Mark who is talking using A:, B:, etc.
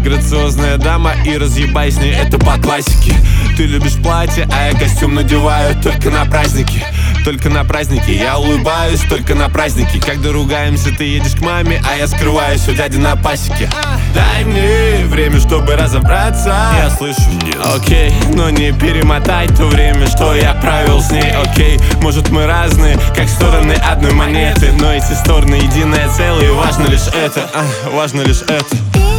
A: грациозная дама и разъебай с ней, это по классике. Ты любишь платье, а я костюм надеваю только на праздники. Только на праздники, я улыбаюсь только на праздники. Когда ругаемся, ты едешь к маме, а я скрываюсь у дяди на пасеке. Дай мне время, чтобы разобраться. Я слышу, нет. Окей, но не перемотай то время, что я провел с ней. Окей, может мы разные, как стороны одной монеты, но эти стороны единое целое, и важно лишь это, важно лишь это.